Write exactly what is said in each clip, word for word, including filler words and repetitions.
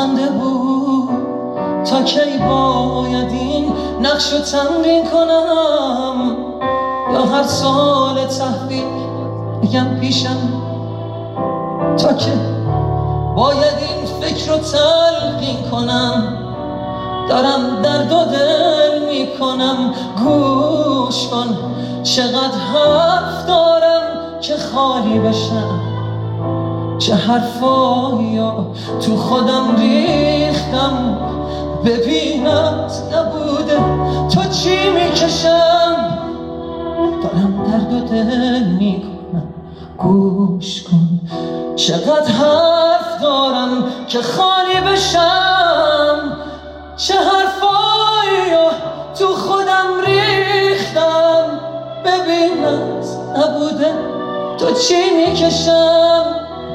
خنده بود. تا کی باید این نقش رو تمرین کنم؟ یا هر سال تحویل میگم پیشم؟ تا که باید این فکر رو تلقین کنم؟ دارم درد و دل میکنم. گوش کن چقدر حرف دارم که خالی بشم. چه حرفایی تو خودم ریختم. ببینت نبوده تو چی میکشم. دارم درد و دل میکنم. گوش کن چقدر حرف دارم که خالی بشم. چه حرفایی تو خودم ریختم. ببینت نبوده تو چی میکشم.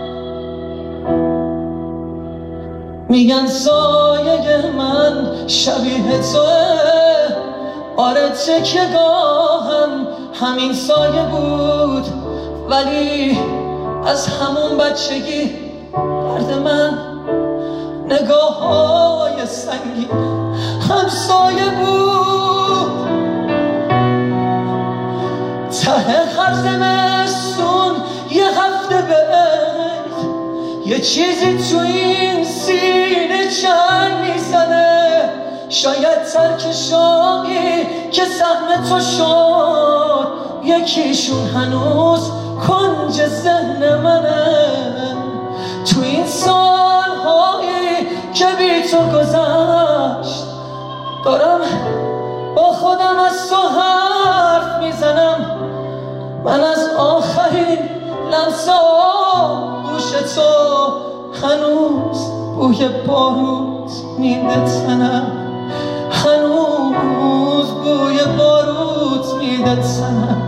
میگن سایه من شبیه توه. آره تکیه‌گاهم همین سایه بود. ولی از همون بچگی درد من نگاه های سنگین همسایه بود. ته هر زمستون یه هفته بعد یه چیزی تو این سینه چنگ میزنه. شاید ترک شاقی که سهم تو شد یکیشون هنوز کنج ذهن منه. تو این سالهایی که بی تو گذشت دارم با خودم از تو حرف میزنم. من از آخرین لمسه گوش تو هنوز بوی بارود میده تنم. هنوز بوی بارود میده تنم.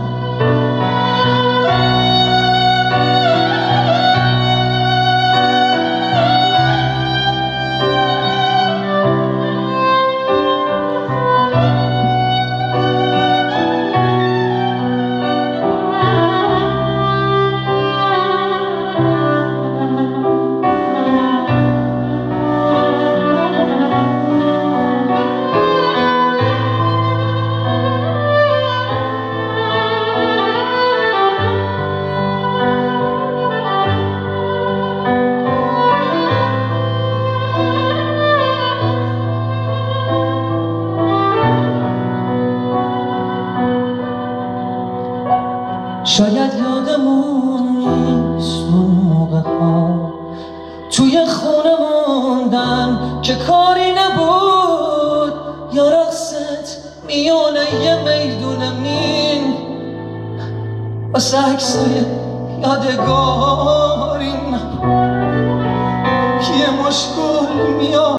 شاید یادمون نیست اون موقع ها توی خونه موندن که کاری نبود. یا رقصت میونه یه میدون مین واسه عکسای یادگاری نبود. یه مشکل میاد